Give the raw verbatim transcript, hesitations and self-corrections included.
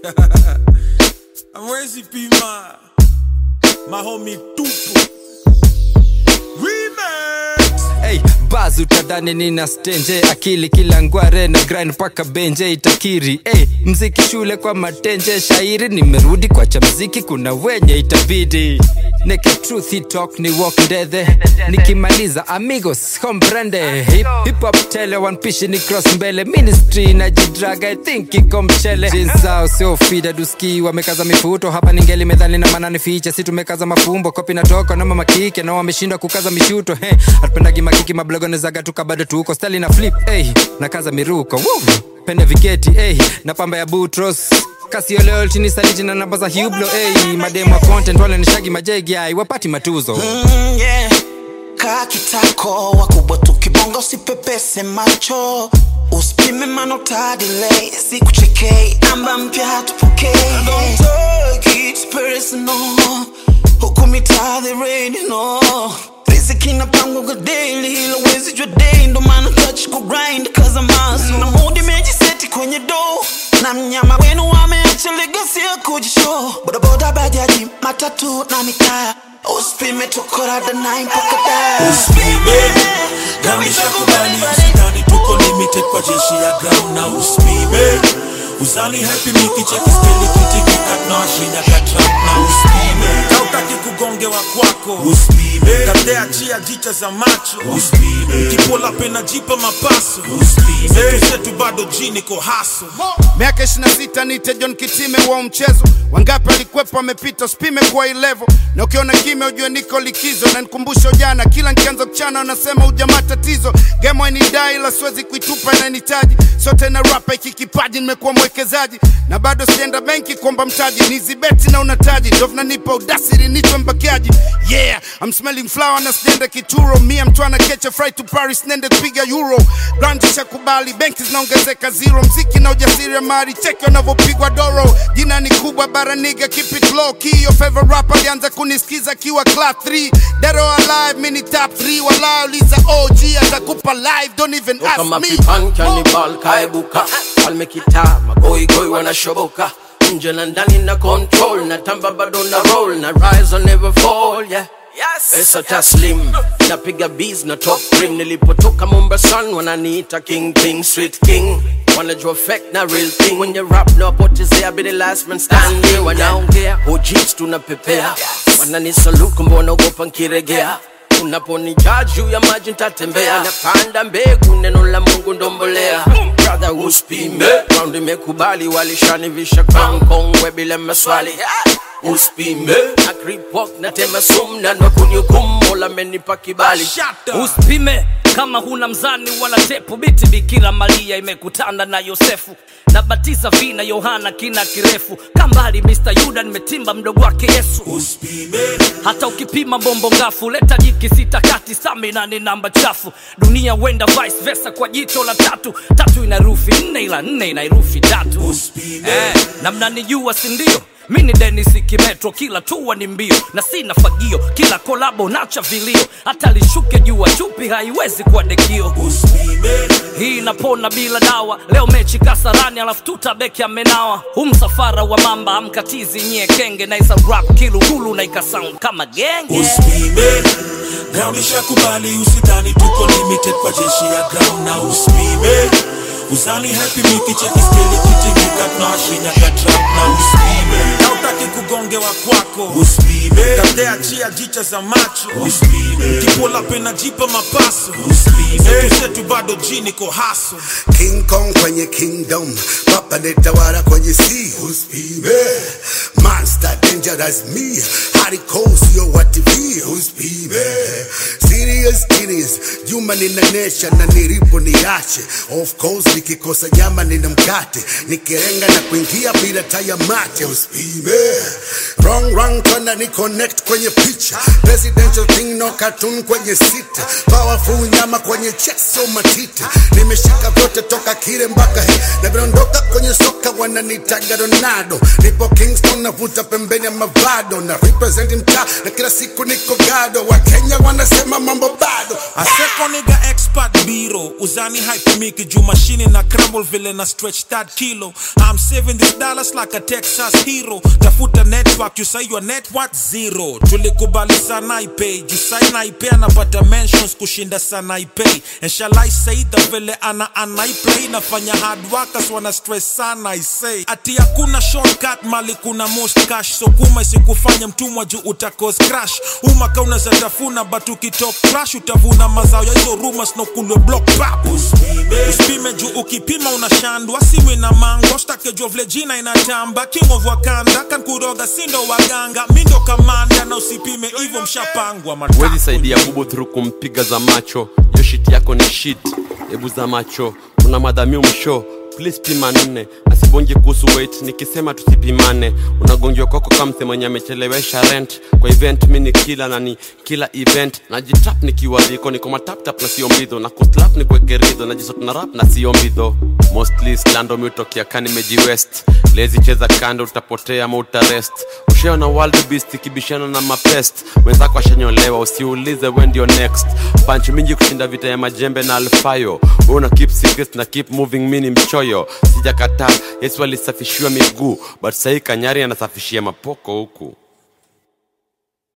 I'm Razy P Ma, my homie Tupo Remix. Hey, bazu tadhani nina stenje, akili kila ngware na grind paka benje itakiri. Hey, mziki shule kwa matenje, shairi nimerudi kwa cha mziki kuna wenye itabidi. Neke truth talk ni walk ndethe, nikimaliza amigos comprende. Hip, hip hop tele one pishi ni cross mbele, ministry na jidraga I think iko mchele. Jinzao sio fida duski wamekaza mifuto, hapa ningeli medhali na manani ficha, si tumekaza mafumbo kopi na toko na mama kike na wameshindwa kukaza mishuto. Hey, atupendagi makiki mablogo nezaga tuka bado tuko stali na flip. Hey, na kaza miruko woo, pende viketi. Hey, na pamba ya Boutros kasi oleo chini saliji na namba za Hublot. Hey, mademo content wale nishagi majegi ai wapati matuzo. Mm, yeah. Kakitako wakubwa tukibonga usipepese macho, usipime manota delay, siku chekei amba mpya tupokei. I don't take it personal, hukumita the rain no. Riziki na pango ga daily, lawezi jwa day ndo mana touch ku grind cause I'm hustle. Na moodi meji seti kwenye do, na mnyama wenu wameacha legacy ya kujishow. Boda boda bajaji matatu na mikaya, usipime tukora da nine paka da. Usipime Gamisha kubali usidani tuko limited kwa jeshi ya ground. Na usipime uzani happy miki cheki speli kitiki katna shinya katrap. Na usipime kautaki kugongewa kwako. Usipime katea chia jicha za macho. Usipime kipola pena jipa mapaso. Usipime setu setu bado jini ko haso. Miaka ishirini na sita nite John Kitime wa mchezo, wangapi walikwepo wamepita usipime kwa hii level. Na ukiona kime ujue niko likizo, na nikumbusho jana kila nikianza kuchana wanasema ujamaa tatizo. Game wani dai la siwezi kuitupa na nitaji, sote na rapa iki kipaji nimekuwa mwekezaji. Na bado sienda benki kuomba mtaji, nizibeti na unataji ndovna nipa udasiri nitwe mbakiaji. Yeah, I'm smelling flower na sienda kituro, me I'm trying to catch a flight to Paris nende kupiga euro. Grandi shakubali, benki zinaongezeka zero, mziki na ujasiri mari cheki wanavopigwa doro. Jina ni kubwa bara nigga keep it low key, your favorite rapper alianza kunisikiza kiwa class three. Dead or alive mini top three, walao liza O G atakupa live don't even ask me. Kama pipan cannibal kaibuka, palme kita magoi goi wanashoboka. Nje na ndani na control, na tamba bado na roll, na rise or never fall, yeah. Yes. Pesa taslim, napiga beats na top rim. Nilipotoka Mombasani wananiita king, king, street king. Wanajua fake na real thing. When you rap no potezea, be the last man standing. Wanaongea, O Gs tunapepea. Wanani salute kumbe wanaogopa nkiregea. Unaponi judge juu ya maji nitatembea. Napanda mbegu neno la Mungu ndombolea. Brother usipime, round imekubali walishanivisha crown kongwe bila maswali. Usipime, na creep walk na tema sumu na nakunyukumu mola menipa kibali. Usipime kama huna mzani wala tepu, biti Bikira Maria imekutana na Yosefu, na batiza vina Yohana kina kirefu. Kambali mister Yuda nimetimba mdogo wake Yesu. Usipime hata ukipima bombo ngafu, leta jiki sita kati stamina ni namba chafu. Dunia wenda vice versa kwa jito la tatu, tatu ina herufi nne ila nne ina herufi tatu. Usipime eh, na mnanijua si ndio? Mini Dennis Kimetro, kila tuwa ni mbio na sina fagio, kila kolabo nacha vilio. Hata lishuke jua chupi haiwezi kwa dekio. Usipime hii napona bila dawa, leo mechi Kasarani alafu tutabeki amenawa. Humsafara wa mamba amkatizi nye kenge, na isa rap kilugulu na ikasound kama genge. Usipime ground ishakubali usidhani tuko limited kwa jeshi ya ground. Na usipime uzani happy miki cheki skeli kitiki katna shinya katrap. Na usipime kautaki kugongewa kwako. Usipime katea chia jicha za macho. Usipime kipola pena jipa mapaso. Usipime setu setu bado jini ko haso. King Kong kwenye kingdom, papa netawara kwenye sea. Usipime monster dangerous me, hadi coast yo wa T V. Usipime serious serious, juma ninanesha na niripo niache. Of course nikikosa nyama nina mkate, nikirenga na kuingia bila taya mate. Usipime wrong wrong tona ni connect kwenye picha, presidential thing no cartoon kwenye sita, powerful nyama kwenye chest so matita. Nimeshika vyote toka kile mpaka hii, na viondoka kwenye soka mpaka wananitaga Ronaldo. Nipo Kingston navuta pembeni ya mavado, na represent mtaa na kila siku niko gado. Wa Kenya wanasema mambo bado. Aseko nigga expert biro, uzani hype miki juu machine na crumble vile na stretch that kilo. I'm saving these dollars like a Texas hero. Tafuta network, you say your net what zero. Tulikubali sana ipay, you say na ipay anapata mentions kushinda sana ipay. And shall I say the vile ana ana play nafanya hard workers wana stress sana I say. Ati hakuna shortcut mali kuna most cash, so kuma isikufanya mtumwa juu utakos crash. Umaka unaweza tafuna but ukitalk crash utavuna mazao ya hizo rumors no kulwe block pap. Uspime Uspime juu ukipima unashandwa, siwe na mango stake juu vile jina inatamba. King of Wakanda kan kuroga sindo waganga, mindo kamanda na usipime hivyo mshapangwa matako. Wezi saidia bubu through kumpiga za macho, yo shit yako ni shit, ebu za macho. Kuna madhamio msho, please pima nne. Asibonje kuhusu weight, nikisema tusipimane. Unagonjwa kwako kama mse mwenye amechelewesha rent. Kwa event mini kila na ni kila event. Najitrap nikiwa liko, niko matap tap na sio mbidho. Na kuslap ni kweke ridho, najisot na rap na sio mbidho. Mostly slando miutokia kani meji west. Lezi cheza kando utapotea ama utarest. Usheo na wild beast ikibishana na mapest. Wenzako washanyolewa usiulize when ndio next. Punch mingi kushinda vita ya majembe na alfayo. Una keep secrets na keep moving mini mchoyo. Sijakataa, Yesu alisafishiwa miguu, but sahi Kanyari anasafishia mapoko huku.